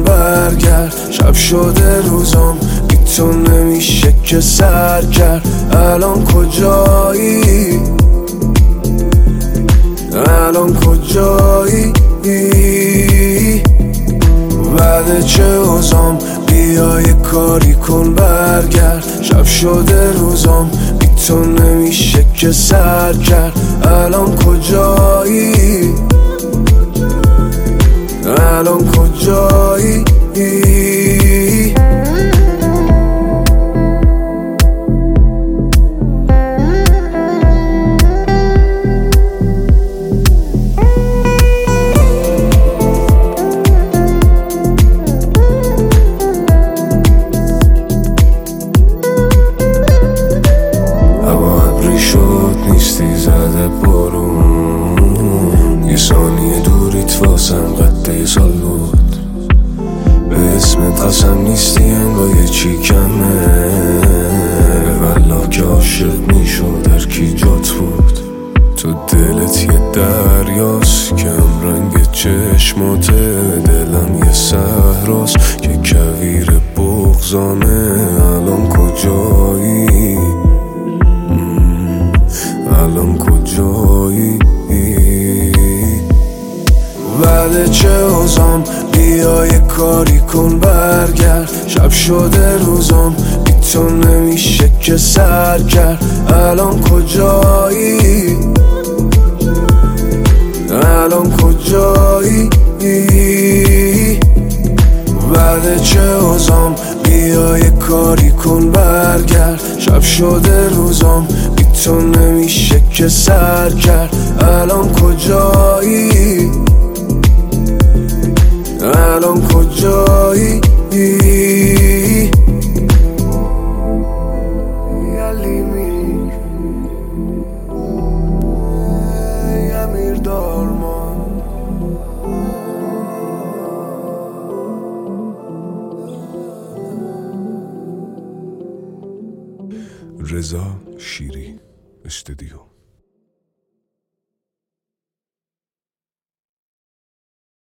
برگرد. شب شده روزام بی تو نمیشه که سر کرد. الان کجایی؟ الان کجایی؟ بعد چه اوزام بیا یه کاری کن برگرد. شب شده روزام بی تو نمیشه که سر کرد. الان کجایی؟ الان کجایی؟ نیستی زده بارون، یه ثانیه دوریت واسم قد سال بود. به اسمت قسم نیستی انگار یه چی کمه، والا که عاشق میشد هر کی جات بود. تو دلت یه دریاست که هم رنگ چشماته، دلم یه صحراست که کویر بغضامه. الان کجایی؟ الان کجایی؟ بعد چه اوزام بیا یه کاری کن برگرد. شب شده روزام بی تو نمیشه که سر کرد. الان کجایی؟ الان کجایی؟ بعد چه اوزام بیا یه کاری کن برگرد. شب شده روزام بی تو نمیشه که سر کرد. الان کجایی؟ الان کجایی؟ رضا شیری استودیو.